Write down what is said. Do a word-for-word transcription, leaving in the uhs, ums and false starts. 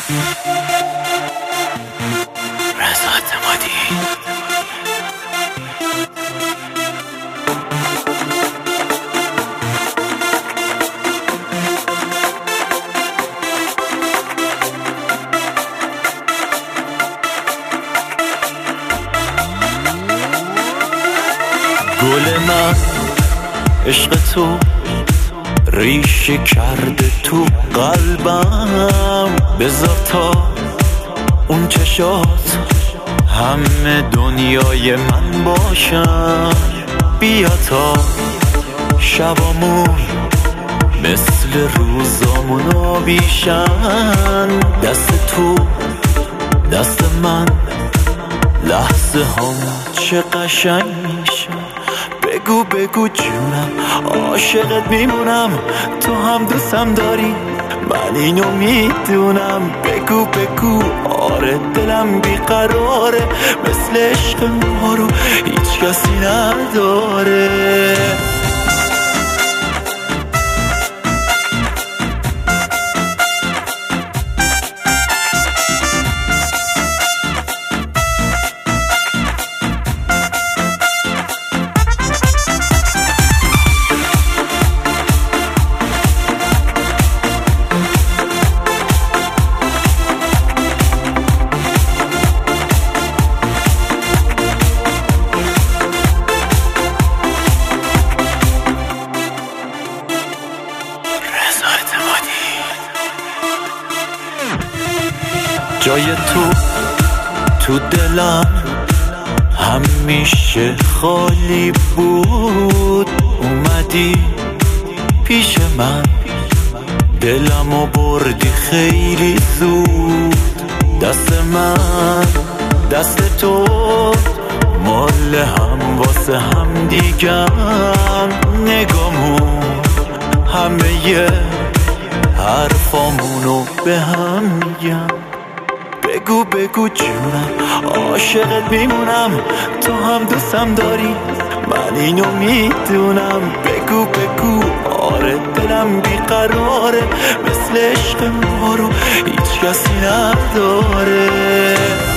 رضا اعتمادی. گل من عشق تو ریشه کرده تو قلبم، بذار تا اون چشات همه دنیای من باشن. بیا تا شبامون مثل روزامون آبیشن. دست تو دست من لحظه هم چه قشنگ میشن. بگو بگو جونم عاشقت میمونم، تو هم دوستم داری من اینو میدونم. بگو بگو آره دلم بیقراره، مثل عشق ما رو هیچ کسی نداره. جای تو تو دلم همیشه خالی بود. اومدی پیش من دلمو بردی خیلی زود. دست من دست تو مال هم واسه هم دیگم. نگامون همه حرفامونو به هم میگم. بگو بگو جونم عاشقت میمونم، تو هم دوستم داری من اینو میدونم. بگو بگو آره دلم بیقراره، مثل عشق ما رو هیچ کسی نداره.